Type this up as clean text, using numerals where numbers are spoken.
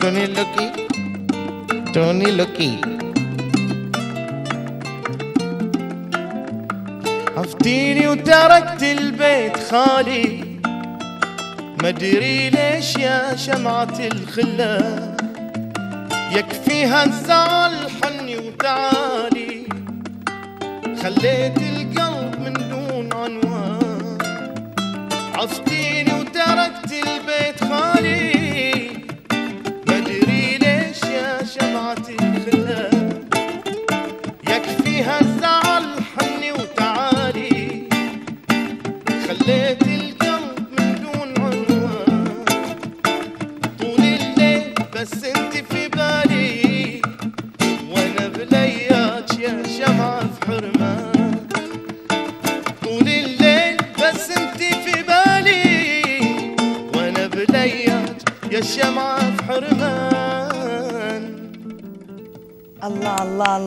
توني لوكي توني لوكي. عفتيني وتركت البيت خالي، مدري ليش يا شمعة الخلة، يكفيها الزعل حني وتعالي، خليت القلب من دون عنوان. عفتيني وتركت البيت خالي، مدري ليش يا شمعة الخلة، يكفيها الزعل حني وتعالي، خليت القلب من دون عنوان. طول الليل بس انت في بالي، وانا بلياك يا شمعة في حرمان. طول الليل بس انت في بالي، وانا بلياك يا شمعة في حرمان. الله الله الله.